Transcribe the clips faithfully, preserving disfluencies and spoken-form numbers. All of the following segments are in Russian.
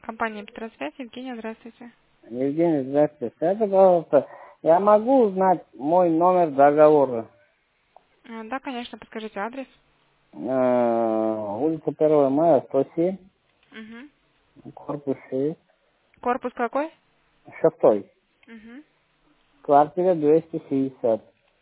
Компания Петросвязь, Евгения, здравствуйте. Евгений, здравствуйте. Скажите, пожалуйста, я могу узнать мой номер договора? Э, Да, конечно, подскажите адрес. Э, улица первого мая, сто семь, Угу. корпус шесть, Корпус какой? шестой, Угу. квартира двести шестьдесят.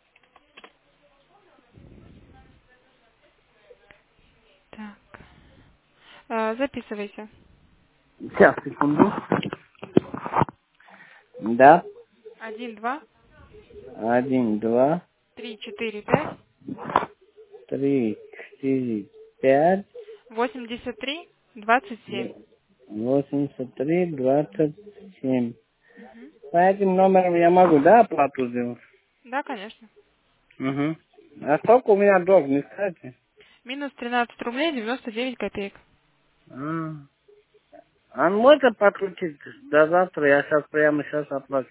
Так. Э, записывайте. Сейчас, секунду. Да, Один, два, один, два, три, четыре, пять, три, четыре, пять, восемьдесят три, двадцать семь. восемьдесят три, двадцать семь. Угу. По этим номерам я могу, да, оплату сделать? Да, конечно. Угу. А сколько у меня долг, не скажете? Минус тринадцать рублей девяносто девять копеек. А. А можно подключить до завтра? Я сейчас прямо сейчас оплачу.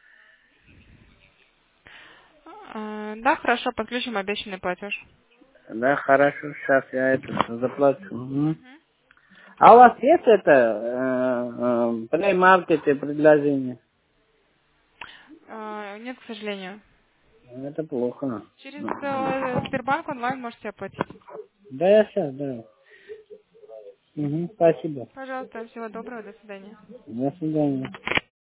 Э, да, хорошо, подключим обещанный платеж. Да, хорошо, сейчас я это заплачу. Мгм. Угу. А у вас есть это э, э, плей-маркет и предложение? Э, нет, к сожалению. Это плохо. Через э, Сбербанк онлайн можете оплатить. Да, я сейчас, да. Мгм, спасибо. Пожалуйста, всего доброго, до свидания. До свидания.